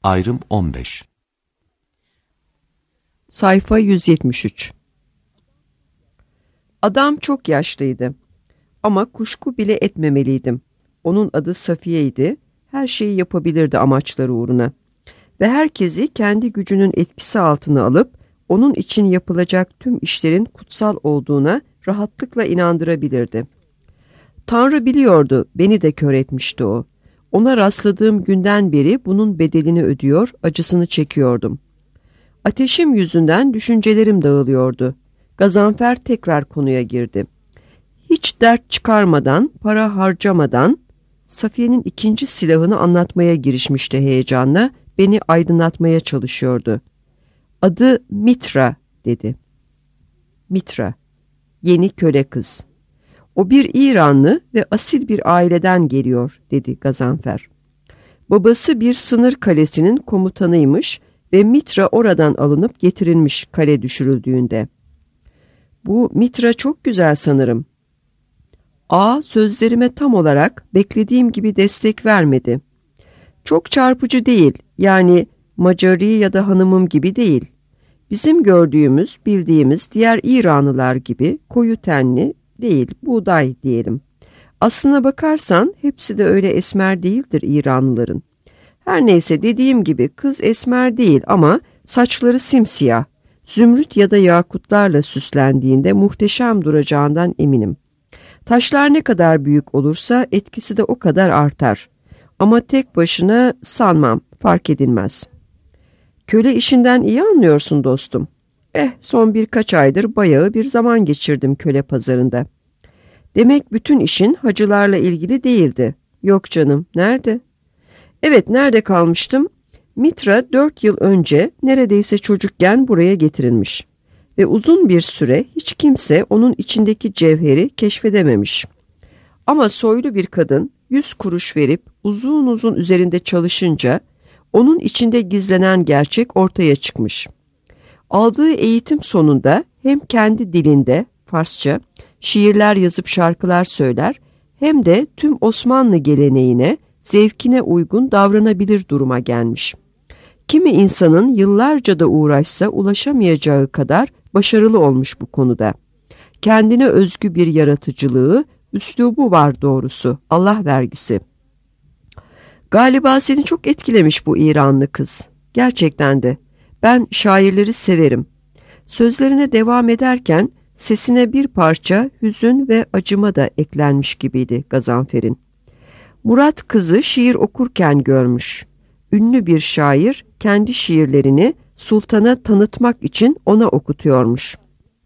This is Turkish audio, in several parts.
Ayrım 15. Sayfa 173. Adam çok yaşlıydı. Ama kuşku bile etmemeliydim. Onun adı Safiye'ydi. Her şeyi yapabilirdi amaçları uğruna. Ve herkesi kendi gücünün etkisi altına alıp onun için yapılacak tüm işlerin kutsal olduğuna rahatlıkla inandırabilirdi. Tanrı biliyordu, beni de kör etmişti o. Ona rastladığım günden beri bunun bedelini ödüyor, acısını çekiyordum. Ateşim yüzünden düşüncelerim dağılıyordu. Gazanfer tekrar konuya girdi. Hiç dert çıkarmadan, para harcamadan Safiye'nin ikinci silahını anlatmaya girişmişti heyecanla, beni aydınlatmaya çalışıyordu. Adı Mitra dedi. Mitra, yeni köle kız. O bir İranlı ve asil bir aileden geliyor dedi Gazanfer. Babası bir sınır kalesinin komutanıymış ve Mitra oradan alınıp getirilmiş kale düşürüldüğünde. Bu Mitra çok güzel sanırım. Sözlerime tam olarak beklediğim gibi destek vermedi. Çok çarpıcı değil, yani Macari ya da hanımım gibi değil. Bizim gördüğümüz, bildiğimiz diğer İranlılar gibi koyu tenli değil, buğday diyelim. Aslına bakarsan hepsi de öyle esmer değildir İranlıların. Her neyse dediğim gibi kız esmer değil ama saçları simsiyah, zümrüt ya da yakutlarla süslendiğinde muhteşem duracağından eminim. Taşlar ne kadar büyük olursa etkisi de o kadar artar. Ama tek başına sanmam, fark edilmez. Köle işinden iyi anlıyorsun dostum. Son birkaç aydır bayağı bir zaman geçirdim köle pazarında. Demek bütün işin hacılarla ilgili değildi. Yok canım, nerede? Evet, nerede kalmıştım? Mitra 4 yıl önce neredeyse çocukken buraya getirilmiş. Ve uzun bir süre hiç kimse onun içindeki cevheri keşfedememiş. Ama soylu bir kadın 100 kuruş verip uzun uzun üzerinde çalışınca onun içinde gizlenen gerçek ortaya çıkmış. Aldığı eğitim sonunda hem kendi dilinde, Farsça, şiirler yazıp şarkılar söyler, hem de tüm Osmanlı geleneğine, zevkine uygun davranabilir duruma gelmiş. Kimi insanın yıllarca da uğraşsa ulaşamayacağı kadar başarılı olmuş bu konuda. Kendine özgü bir yaratıcılığı, üslubu var doğrusu, Allah vergisi. Galiba seni çok etkilemiş bu İranlı kız. Gerçekten de. Ben şairleri severim. Sözlerine devam ederken sesine bir parça hüzün ve acıma da eklenmiş gibiydi Gazanfer'in. Murat kızı şiir okurken görmüş. Ünlü bir şair kendi şiirlerini sultana tanıtmak için ona okutuyormuş.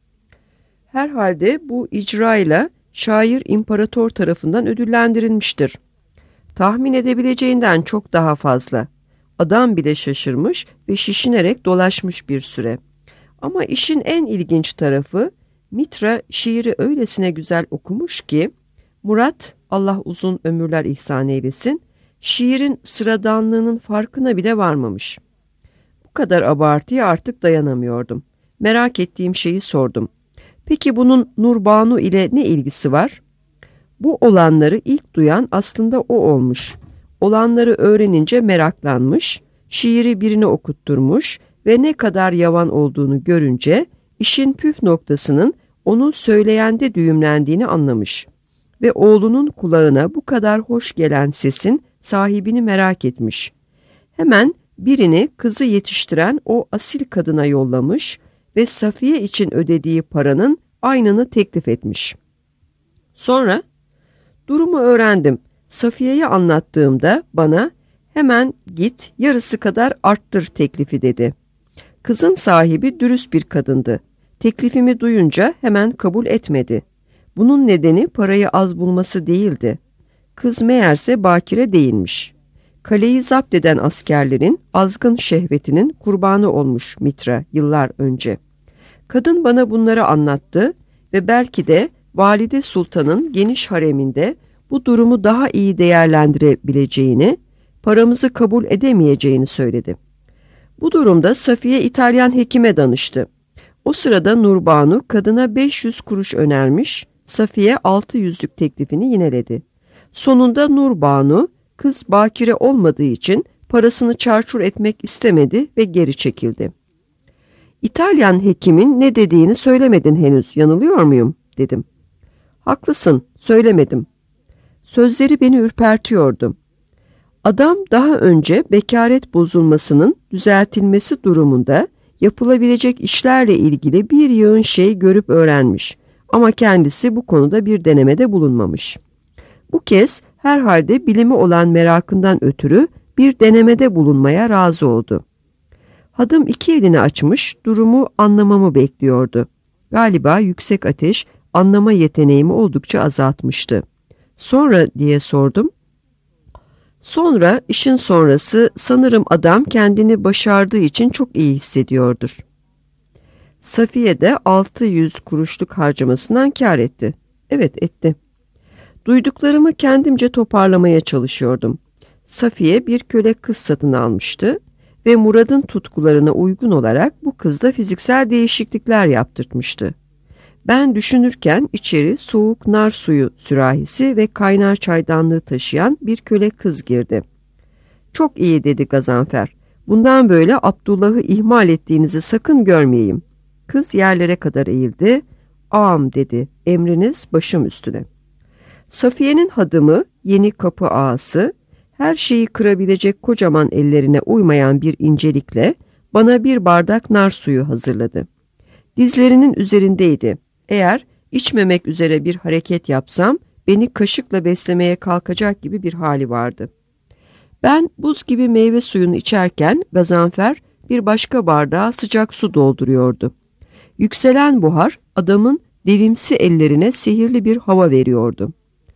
Herhalde bu icrayla şair imparator tarafından ödüllendirilmiştir. Tahmin edebileceğinden çok daha fazla. Adam bile şaşırmış ve şişinerek dolaşmış bir süre. Ama işin en ilginç tarafı Mitra şiiri öylesine güzel okumuş ki Murat, Allah uzun ömürler ihsan eylesin, şiirin sıradanlığının farkına bile varmamış. Bu kadar abartıya artık dayanamıyordum. Merak ettiğim şeyi sordum. Peki bunun Nurbanu ile ne ilgisi var? Bu olanları ilk duyan aslında o olmuş. Olanları öğrenince meraklanmış, şiiri birine okutturmuş ve ne kadar yavan olduğunu görünce işin püf noktasının onu söyleyende düğümlendiğini anlamış. Ve oğlunun kulağına bu kadar hoş gelen sesin sahibini merak etmiş. Hemen birini kızı yetiştiren o asil kadına yollamış ve Safiye için ödediği paranın aynını teklif etmiş. Sonra durumu öğrendim. Safiye'ye anlattığımda bana hemen git yarısı kadar arttır teklifi dedi. Kızın sahibi dürüst bir kadındı. Teklifimi duyunca hemen kabul etmedi. Bunun nedeni parayı az bulması değildi. Kız meğerse bakire değilmiş. Kaleyi zapt eden askerlerin azgın şehvetinin kurbanı olmuş Mitra yıllar önce. Kadın bana bunları anlattı ve belki de Valide Sultan'ın geniş hareminde bu durumu daha iyi değerlendirebileceğini, paramızı kabul edemeyeceğini söyledi. Bu durumda Safiye İtalyan hekime danıştı. O sırada Nurbanu kadına 500 kuruş önermiş, Safiye 600'lük teklifini yineledi. Sonunda Nurbanu, kız bakire olmadığı için parasını çarçur etmek istemedi ve geri çekildi. İtalyan hekimin ne dediğini söylemedin henüz, yanılıyor muyum? Dedim. Haklısın, söylemedim. Sözleri beni ürpertiyordu. Adam daha önce bekaret bozulmasının düzeltilmesi durumunda yapılabilecek işlerle ilgili bir yığın şey görüp öğrenmiş ama kendisi bu konuda bir denemede bulunmamış. Bu kez herhalde bilimi olan merakından ötürü bir denemede bulunmaya razı oldu. Hadım iki elini açmış, durumu anlamamı bekliyordu. Galiba yüksek ateş anlama yeteneğimi oldukça azaltmıştı. Sonra diye sordum. Sonra, işin sonrası sanırım adam kendini başardığı için çok iyi hissediyordur. Safiye de 600 kuruşluk harcamasından kâr etti. Evet, etti. Duyduklarımı kendimce toparlamaya çalışıyordum. Safiye bir köle kız satın almıştı ve Murad'ın tutkularına uygun olarak bu kızda fiziksel değişiklikler yaptırtmıştı. Ben düşünürken içeri soğuk nar suyu sürahisi ve kaynar çaydanlığı taşıyan bir köle kız girdi. "Çok iyi," dedi Gazanfer. "Bundan böyle Abdullah'ı ihmal ettiğinizi sakın görmeyeyim." Kız yerlere kadar eğildi. "Ağam," dedi, "emriniz başım üstüne." Safiye'nin hadımı, yeni kapı ağası, her şeyi kırabilecek kocaman ellerine uymayan bir incelikle bana bir bardak nar suyu hazırladı. Dizlerinin üzerindeydi. Eğer içmemek üzere bir hareket yapsam beni kaşıkla beslemeye kalkacak gibi bir hali vardı. Ben buz gibi meyve suyunu içerken Gazanfer bir başka bardağa sıcak su dolduruyordu. Yükselen buhar adamın devimsi ellerine sihirli bir hava veriyordu.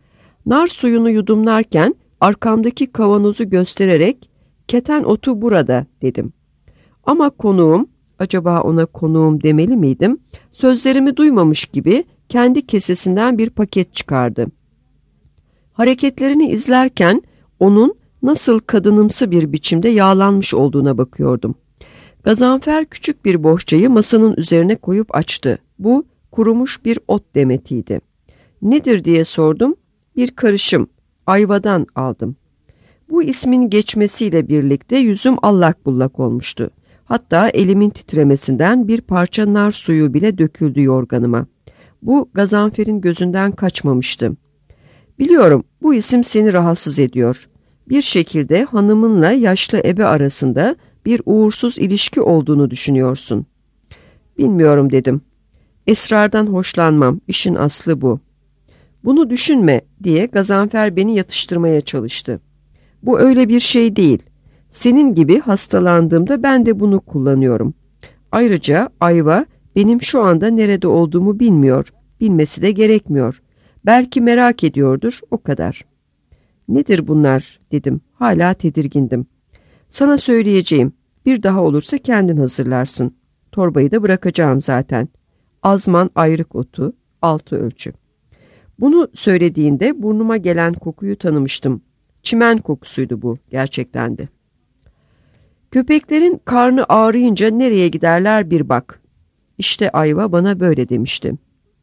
Nar suyunu yudumlarken arkamdaki kavanozu göstererek "Keten otu burada," dedim. Ama konuğum, acaba ona konuğum demeli miydim, sözlerimi duymamış gibi kendi kesesinden bir paket çıkardı. Hareketlerini izlerken onun nasıl kadınımsı bir biçimde yağlanmış olduğuna bakıyordum. Gazanfer küçük bir bohçayı masanın üzerine koyup açtı. Bu kurumuş bir ot demetiydi. "Nedir?" diye sordum. "Bir karışım, ayvadan aldım." Bu ismin geçmesiyle birlikte yüzüm allak bullak olmuştu. Hatta elimin titremesinden bir parça nar suyu bile döküldü yorganıma. Bu Gazanfer'in gözünden kaçmamıştı. "Biliyorum, bu isim seni rahatsız ediyor. Bir şekilde hanımınla yaşlı ebe arasında bir uğursuz ilişki olduğunu düşünüyorsun." "Bilmiyorum," dedim. "Esrardan hoşlanmam, işin aslı bu." "Bunu düşünme," diye Gazanfer beni yatıştırmaya çalıştı. "Bu öyle bir şey değil. Senin gibi hastalandığımda ben de bunu kullanıyorum. Ayrıca Ayva benim şu anda nerede olduğumu bilmiyor. Bilmesi de gerekmiyor. Belki merak ediyordur, o kadar." "Nedir bunlar?" dedim. Hala tedirgindim. "Sana söyleyeceğim. Bir daha olursa kendin hazırlarsın. Torbayı da bırakacağım zaten. Azman ayrık otu, 6 ölçü." Bunu söylediğinde burnuma gelen kokuyu tanımıştım. Çimen kokusuydu bu, gerçekten de. "Köpeklerin karnı ağrıyınca nereye giderler bir bak." İşte Ayva bana böyle demişti.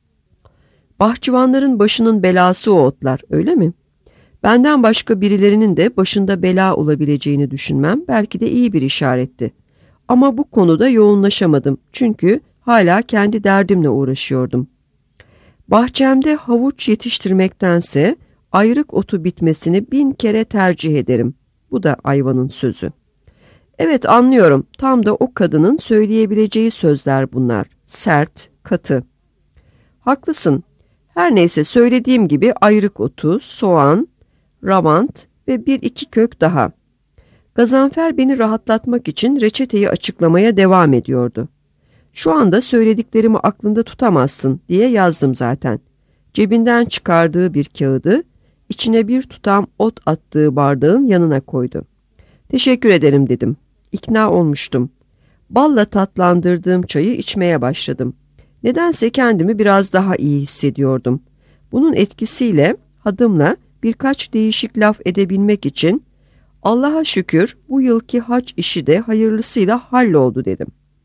Bahçıvanların başının belası o otlar, öyle mi? Benden başka birilerinin de başında bela olabileceğini düşünmem belki de iyi bir işaretti. Ama bu konuda yoğunlaşamadım çünkü hala kendi derdimle uğraşıyordum. Bahçemde havuç yetiştirmektense ayrık otu bitmesini 1000 kere tercih ederim. Bu da Ayva'nın sözü. Evet, anlıyorum. Tam da o kadının söyleyebileceği sözler bunlar. Sert, katı. Haklısın. Her neyse, söylediğim gibi ayrık otu, soğan, ravant ve 1-2 kök daha. Gazanfer beni rahatlatmak için reçeteyi açıklamaya devam ediyordu. "Şu anda söylediklerimi aklında tutamazsın," diye yazdım zaten. Cebinden çıkardığı bir kağıdı, içine bir tutam ot attığı bardağın yanına koydu. "Teşekkür ederim," dedim. İkna olmuştum. Balla tatlandırdığım çayı içmeye başladım. Nedense kendimi biraz daha iyi hissediyordum. Bunun etkisiyle hadımla birkaç değişik laf edebilmek için "Allah'a şükür bu yılki hac işi de hayırlısıyla halloldu," dedim.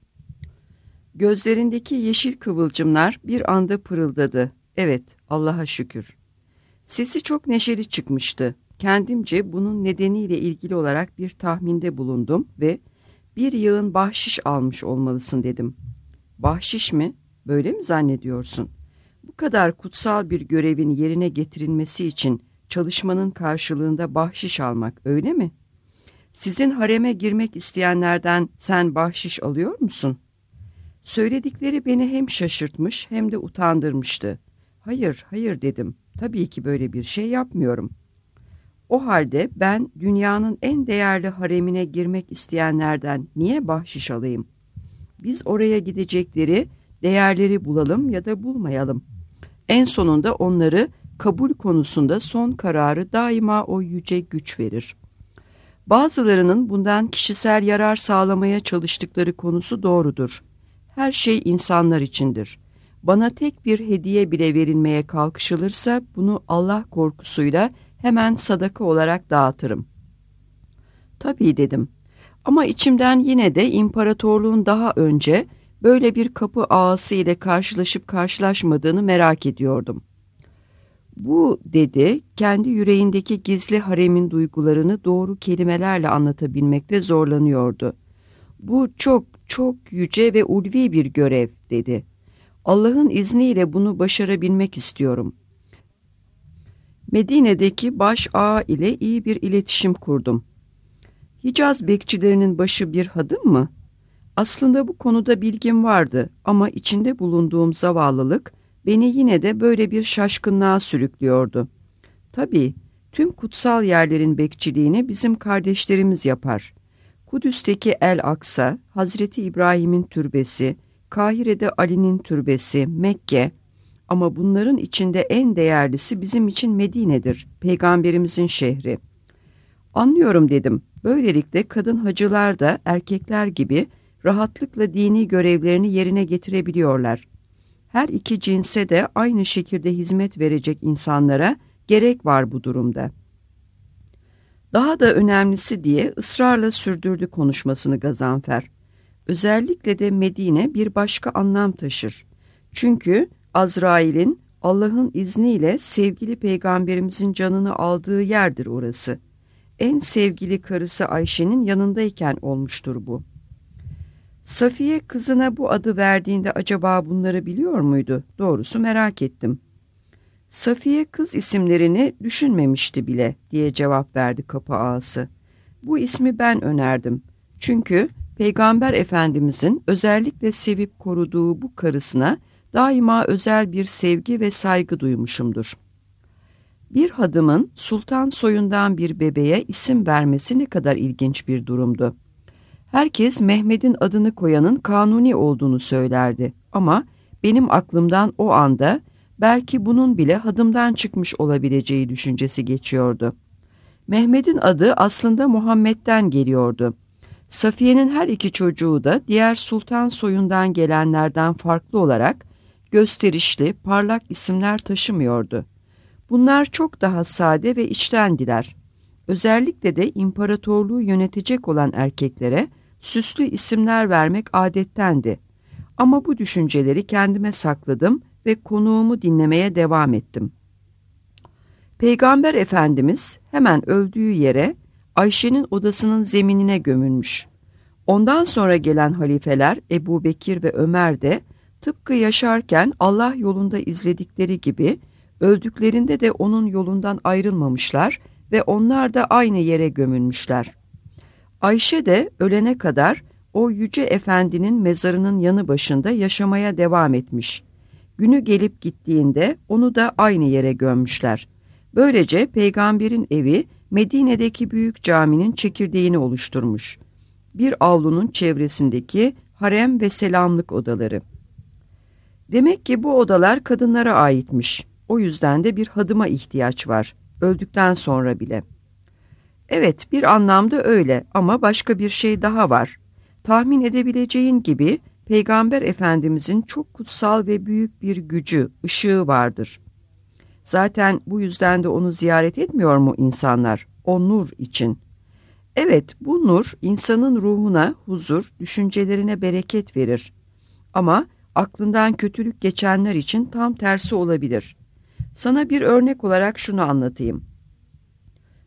Gözlerindeki yeşil kıvılcımlar bir anda pırıldadı. Evet, Allah'a şükür. Sesi çok neşeli çıkmıştı. Kendimce bunun nedeniyle ilgili olarak bir tahminde bulundum ve bir yığın bahşiş almış olmalısın dedim. Bahşiş mi? Böyle mi zannediyorsun? Bu kadar kutsal bir görevin yerine getirilmesi için çalışmanın karşılığında bahşiş almak öyle mi? Sizin hareme girmek isteyenlerden sen bahşiş alıyor musun? Söyledikleri beni hem şaşırtmış hem de utandırmıştı. Hayır, hayır dedim. Tabii ki böyle bir şey yapmıyorum. O halde ben dünyanın en değerli haremine girmek isteyenlerden niye bahşiş alayım? Biz oraya gidecekleri değerleri bulalım ya da bulmayalım. En sonunda onları kabul konusunda son kararı daima o yüce güç verir. Bazılarının bundan kişisel yarar sağlamaya çalıştıkları konusu doğrudur. Her şey insanlar içindir. Bana tek bir hediye bile verilmeye kalkışılırsa bunu Allah korkusuyla hemen sadaka olarak dağıtırım. Tabii dedim. Ama içimden yine de imparatorluğun daha önce böyle bir kapı ağası ile karşılaşıp karşılaşmadığını merak ediyordum. Bu dedi, kendi yüreğindeki gizli haremin duygularını doğru kelimelerle anlatabilmekte zorlanıyordu. Bu çok çok yüce ve ulvi bir görev dedi. Allah'ın izniyle bunu başarabilmek istiyorum. Medine'deki baş ağa ile iyi bir iletişim kurdum. Hicaz bekçilerinin başı bir hadım mı? Aslında bu konuda bilgim vardı ama içinde bulunduğum zavallılık beni yine de böyle bir şaşkınlığa sürüklüyordu. Tabii tüm kutsal yerlerin bekçiliğini bizim kardeşlerimiz yapar. Kudüs'teki El-Aksa, Hazreti İbrahim'in türbesi, Kahire'de Ali'nin türbesi, Mekke, ama bunların içinde en değerlisi bizim için Medine'dir, Peygamberimizin şehri. Anlıyorum dedim. Böylelikle kadın hacılar da erkekler gibi rahatlıkla dini görevlerini yerine getirebiliyorlar. Her iki cinse de aynı şekilde hizmet verecek insanlara gerek var bu durumda. Daha da önemlisi diye ısrarla sürdürdü konuşmasını Gazanfer. Özellikle de Medine bir başka anlam taşır. Çünkü Azrail'in Allah'ın izniyle sevgili peygamberimizin canını aldığı yerdir orası. En sevgili karısı Ayşe'nin yanındayken olmuştur bu. Safiye kızına bu adı verdiğinde acaba bunları biliyor muydu? Doğrusu merak ettim. Safiye kız isimlerini düşünmemişti bile diye cevap verdi kapı ağası. Bu ismi ben önerdim. Çünkü Peygamber Efendimizin özellikle sevip koruduğu bu karısına daima özel bir sevgi ve saygı duymuşumdur. Bir hadımın sultan soyundan bir bebeğe isim vermesi ne kadar ilginç bir durumdu. Herkes Mehmet'in adını koyanın kanuni olduğunu söylerdi ama benim aklımdan o anda belki bunun bile hadımdan çıkmış olabileceği düşüncesi geçiyordu. Mehmet'in adı aslında Muhammed'den geliyordu. Safiye'nin her iki çocuğu da diğer sultan soyundan gelenlerden farklı olarak gösterişli, parlak isimler taşımıyordu. Bunlar çok daha sade ve içtendiler. Özellikle de imparatorluğu yönetecek olan erkeklere süslü isimler vermek adettendi. Ama bu düşünceleri kendime sakladım ve konuğumu dinlemeye devam ettim. Peygamber Efendimiz hemen öldüğü yere Ayşe'nin odasının zeminine gömülmüş. Ondan sonra gelen halifeler Ebu Bekir ve Ömer de tıpkı yaşarken Allah yolunda izledikleri gibi öldüklerinde de onun yolundan ayrılmamışlar ve onlar da aynı yere gömülmüşler. Ayşe de ölene kadar o yüce efendinin mezarının yanı başında yaşamaya devam etmiş. Günü gelip gittiğinde onu da aynı yere gömmüşler. Böylece peygamberin evi Medine'deki büyük caminin çekirdeğini oluşturmuş. Bir avlunun çevresindeki harem ve selamlık odaları. Demek ki bu odalar kadınlara aitmiş. O yüzden de bir hadıma ihtiyaç var, öldükten sonra bile. Evet, bir anlamda öyle ama başka bir şey daha var. Tahmin edebileceğin gibi Peygamber Efendimizin çok kutsal ve büyük bir gücü, ışığı vardır. Zaten bu yüzden de onu ziyaret etmiyor mu insanlar? O nur için. Evet, bu nur insanın ruhuna huzur, düşüncelerine bereket verir. Ama aklından kötülük geçenler için tam tersi olabilir. Sana bir örnek olarak şunu anlatayım.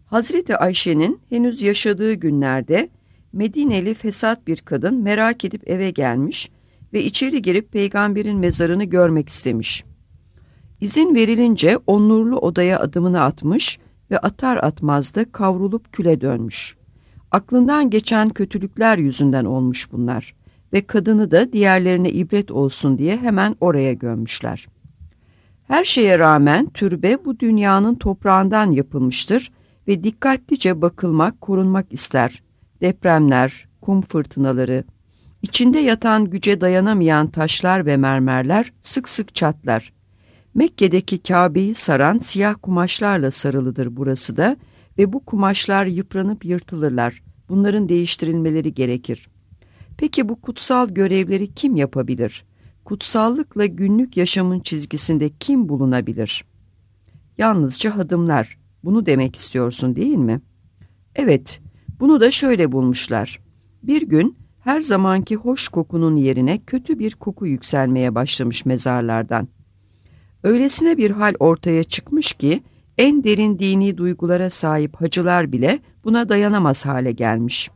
Hazreti Ayşe'nin henüz yaşadığı günlerde Medineli fesat bir kadın merak edip eve gelmiş ve içeri girip peygamberin mezarını görmek istemiş. İzin verilince o nurlu odaya adımını atmış ve atar atmaz da kavrulup küle dönmüş. Aklından geçen kötülükler yüzünden olmuş bunlar ve kadını da diğerlerine ibret olsun diye hemen oraya gömmüşler. Her şeye rağmen türbe bu dünyanın toprağından yapılmıştır ve dikkatlice bakılmak, korunmak ister. Depremler, kum fırtınaları, içinde yatan güce dayanamayan taşlar ve mermerler sık sık çatlar. Mekke'deki Kabe'yi saran siyah kumaşlarla sarılıdır burası da ve bu kumaşlar yıpranıp yırtılırlar. Bunların değiştirilmeleri gerekir. Peki bu kutsal görevleri kim yapabilir? Kutsallıkla günlük yaşamın çizgisinde kim bulunabilir? Yalnızca hadımlar. Bunu demek istiyorsun değil mi? Evet, bunu da şöyle bulmuşlar. Bir gün her zamanki hoş kokunun yerine kötü bir koku yükselmeye başlamış mezarlardan. Öylesine bir hal ortaya çıkmış ki en derin dini duygulara sahip hacılar bile buna dayanamaz hale gelmiş.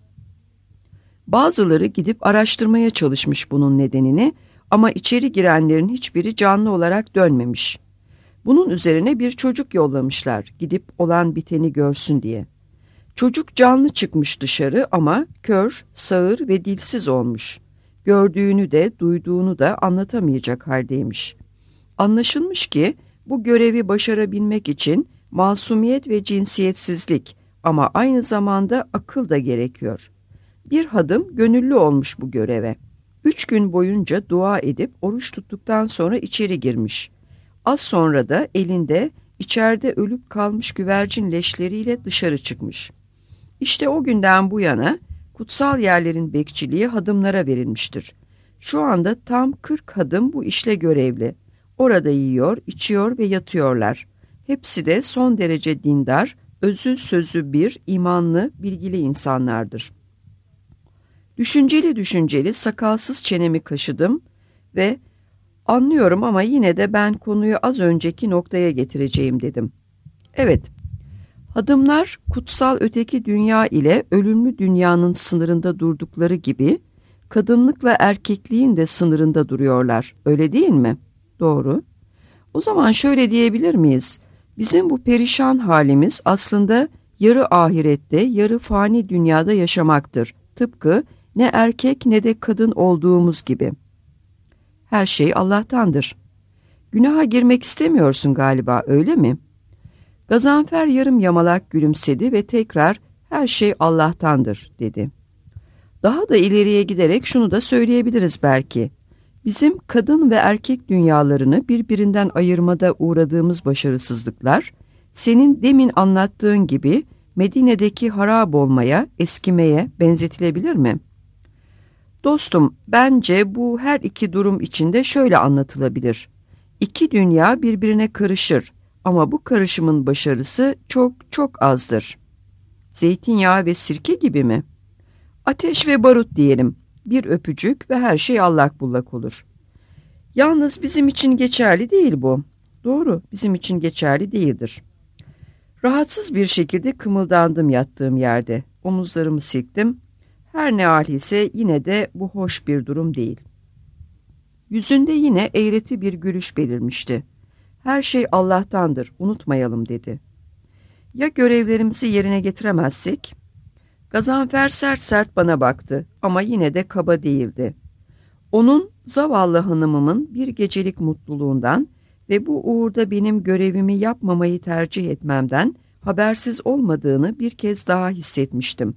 Bazıları gidip araştırmaya çalışmış bunun nedenini ama içeri girenlerin hiçbiri canlı olarak dönmemiş. Bunun üzerine bir çocuk yollamışlar gidip olan biteni görsün diye. Çocuk canlı çıkmış dışarı ama kör, sağır ve dilsiz olmuş. Gördüğünü de duyduğunu da anlatamayacak haldeymiş. Anlaşılmış ki bu görevi başarabilmek için masumiyet ve cinsiyetsizlik ama aynı zamanda akıl da gerekiyor. Bir hadım gönüllü olmuş bu göreve. 3 gün boyunca dua edip oruç tuttuktan sonra içeri girmiş. Az sonra da elinde içeride ölüp kalmış güvercin leşleriyle dışarı çıkmış. İşte o günden bu yana kutsal yerlerin bekçiliği hadımlara verilmiştir. Şu anda tam 40 hadım bu işle görevli. Orada yiyor, içiyor ve yatıyorlar. Hepsi de son derece dindar, özü sözü bir, imanlı, bilgili insanlardır. Düşünceli sakalsız çenemi kaşıdım ve anlıyorum ama yine de ben konuyu az önceki noktaya getireceğim dedim. Evet, hadımlar kutsal öteki dünya ile ölümlü dünyanın sınırında durdukları gibi kadınlıkla erkekliğin de sınırında duruyorlar, öyle değil mi? Doğru. O zaman şöyle diyebilir miyiz? Bizim bu perişan halimiz aslında yarı ahirette, yarı fani dünyada yaşamaktır. Tıpkı ne erkek ne de kadın olduğumuz gibi. Her şey Allah'tandır. Günaha girmek istemiyorsun galiba, öyle mi? Gazanfer yarım yamalak gülümsedi ve tekrar her şey Allah'tandır dedi. Daha da ileriye giderek şunu da söyleyebiliriz belki. Bizim kadın ve erkek dünyalarını birbirinden ayırmada uğradığımız başarısızlıklar, senin demin anlattığın gibi Medine'deki harap olmaya, eskimeye benzetilebilir mi? Dostum, bence bu her iki durum içinde şöyle anlatılabilir. İki dünya birbirine karışır ama bu karışımın başarısı çok çok azdır. Zeytinyağı ve sirke gibi mi? Ateş ve barut diyelim. Bir öpücük ve her şey allak bullak olur. Yalnız bizim için geçerli değil bu. Doğru, bizim için geçerli değildir. Rahatsız bir şekilde kımıldandım yattığım yerde. Omuzlarımı silktim. Her ne hal ise yine de bu hoş bir durum değil. Yüzünde yine eğreti bir gülüş belirmişti. Her şey Allah'tandır, unutmayalım dedi. Ya görevlerimizi yerine getiremezsek? Gazanfer sert sert bana baktı ama yine de kaba değildi. Onun zavallı hanımımın bir gecelik mutluluğundan ve bu uğurda benim görevimi yapmamayı tercih etmemden habersiz olmadığını bir kez daha hissetmiştim.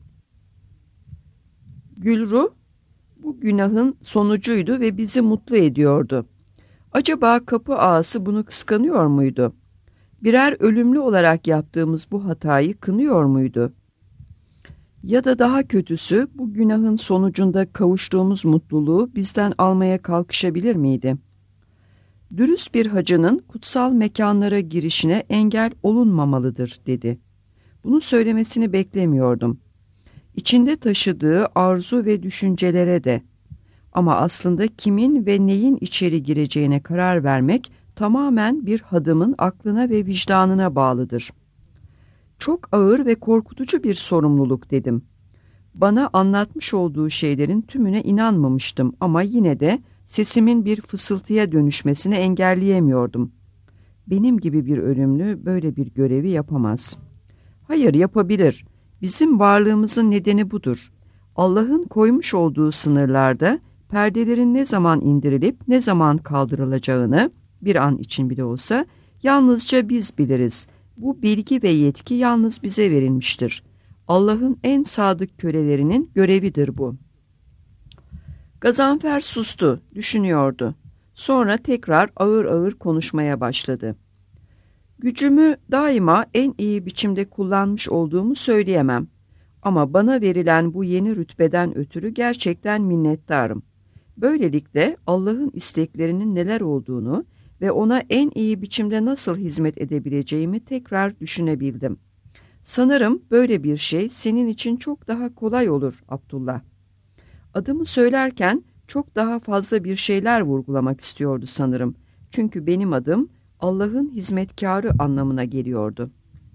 Gülru, bu günahın sonucuydu ve bizi mutlu ediyordu. Acaba kapı ağası bunu kıskanıyor muydu? Birer ölümlü olarak yaptığımız bu hatayı kınıyor muydu? Ya da daha kötüsü bu günahın sonucunda kavuştuğumuz mutluluğu bizden almaya kalkışabilir miydi? Dürüst bir hacının kutsal mekanlara girişine engel olunmamalıdır dedi. Bunu söylemesini beklemiyordum. İçinde taşıdığı arzu ve düşüncelere de. Ama aslında kimin ve neyin içeri gireceğine karar vermek tamamen bir hadımın aklına ve vicdanına bağlıdır. Çok ağır ve korkutucu bir sorumluluk dedim. Bana anlatmış olduğu şeylerin tümüne inanmamıştım ama yine de sesimin bir fısıltıya dönüşmesini engelleyemiyordum. Benim gibi bir ölümlü böyle bir görevi yapamaz. Hayır, yapabilir. Bizim varlığımızın nedeni budur. Allah'ın koymuş olduğu sınırlarda perdelerin ne zaman indirilip ne zaman kaldırılacağını bir an için bile olsa yalnızca biz biliriz. Bu bilgi ve yetki yalnız bize verilmiştir. Allah'ın en sadık kölelerinin görevidir bu. Gazanfer sustu, düşünüyordu. Sonra tekrar ağır ağır konuşmaya başladı. Gücümü daima en iyi biçimde kullanmış olduğumu söyleyemem. Ama bana verilen bu yeni rütbeden ötürü gerçekten minnettarım. Böylelikle Allah'ın isteklerinin neler olduğunu ve ona en iyi biçimde nasıl hizmet edebileceğimi tekrar düşünebildim. Sanırım böyle bir şey senin için çok daha kolay olur Abdullah. Adımı söylerken çok daha fazla bir şeyler vurgulamak istiyordu sanırım. Çünkü benim adım Allah'ın hizmetkarı anlamına geliyordu.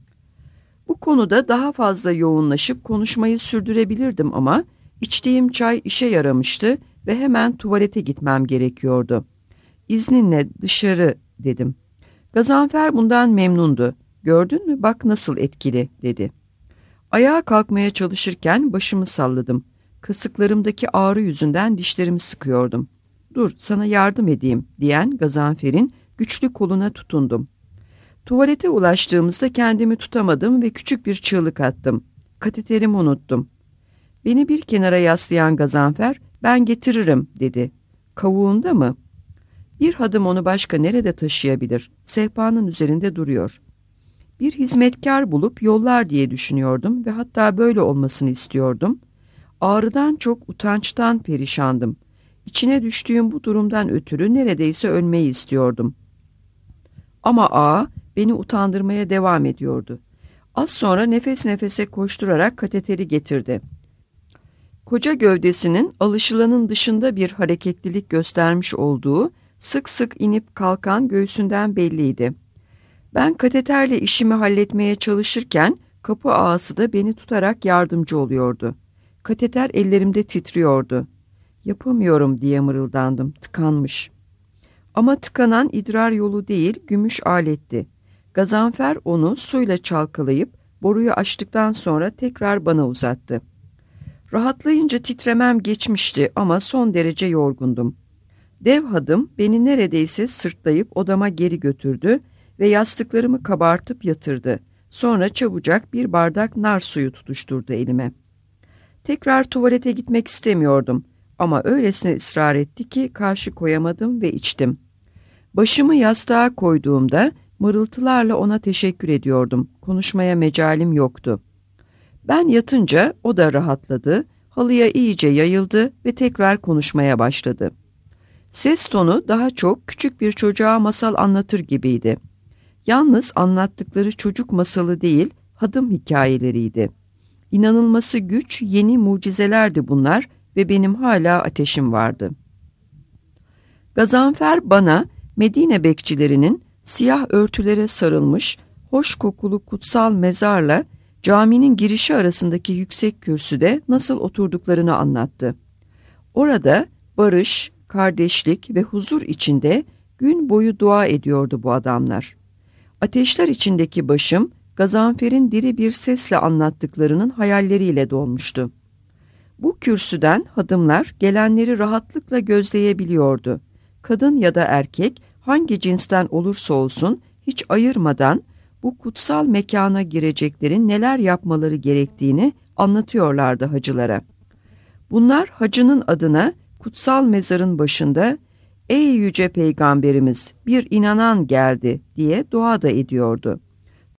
Bu konuda daha fazla yoğunlaşıp konuşmayı sürdürebilirdim ama içtiğim çay işe yaramıştı ve hemen tuvalete gitmem gerekiyordu. İzninle dışarı dedim. Gazanfer bundan memnundu. Gördün mü bak nasıl etkili dedi. Ayağa kalkmaya çalışırken başımı salladım. Kasıklarımdaki ağrı yüzünden dişlerimi sıkıyordum. Dur sana yardım edeyim diyen Gazanfer'in güçlü koluna tutundum. Tuvalete ulaştığımızda kendimi tutamadım ve küçük bir çığlık attım. Kateterimi unuttum. Beni bir kenara yaslayan Gazanfer, ben getiririm dedi. Kavuğunda mı? Bir hadım onu başka nerede taşıyabilir? Sehpanın üzerinde duruyor. Bir hizmetkar bulup yollar diye düşünüyordum ve hatta böyle olmasını istiyordum. Ağrıdan çok utançtan perişandım. İçine düştüğüm bu durumdan ötürü neredeyse ölmeyi istiyordum. Ama ağa beni utandırmaya devam ediyordu. Az sonra nefes nefese koşturarak kateteri getirdi. Koca gövdesinin alışılanın dışında bir hareketlilik göstermiş olduğu sık sık inip kalkan göğsünden belliydi. Ben kateterle işimi halletmeye çalışırken kapı ağası da beni tutarak yardımcı oluyordu. Kateter ellerimde titriyordu. Yapamıyorum diye mırıldandım, tıkanmış. Ama tıkanan idrar yolu değil, gümüş aletti. Gazanfer onu suyla çalkalayıp boruyu açtıktan sonra tekrar bana uzattı. Rahatlayınca titremem geçmişti ama son derece yorgundum. Dev hadım beni neredeyse sırtlayıp odama geri götürdü ve yastıklarımı kabartıp yatırdı. Sonra çabucak bir bardak nar suyu tutuşturdu elime. Tekrar tuvalete gitmek istemiyordum ama öylesine ısrar etti ki karşı koyamadım ve içtim. Başımı yastığa koyduğumda mırıltılarla ona teşekkür ediyordum. Konuşmaya mecalim yoktu. Ben yatınca o da rahatladı, halıya iyice yayıldı ve tekrar konuşmaya başladı. Ses tonu daha çok küçük bir çocuğa masal anlatır gibiydi. Yalnız anlattıkları çocuk masalı değil, hadım hikayeleriydi. İnanılması güç, yeni mucizelerdi bunlar ve benim hala ateşim vardı. Gazanfer bana Medine bekçilerinin siyah örtülere sarılmış, hoş kokulu kutsal mezarla caminin girişi arasındaki yüksek kürsüde nasıl oturduklarını anlattı. Orada barış, kardeşlik ve huzur içinde gün boyu dua ediyordu bu adamlar. Ateşler içindeki başım, Gazanfer'in diri bir sesle anlattıklarının hayalleriyle dolmuştu. Bu kürsüden hadımlar gelenleri rahatlıkla gözleyebiliyordu. Kadın ya da erkek hangi cinsten olursa olsun hiç ayırmadan bu kutsal mekana gireceklerin neler yapmaları gerektiğini anlatıyorlardı hacılara. Bunlar hacının adına kutsal mezarın başında "Ey yüce peygamberimiz, bir inanan geldi" diye dua da ediyordu.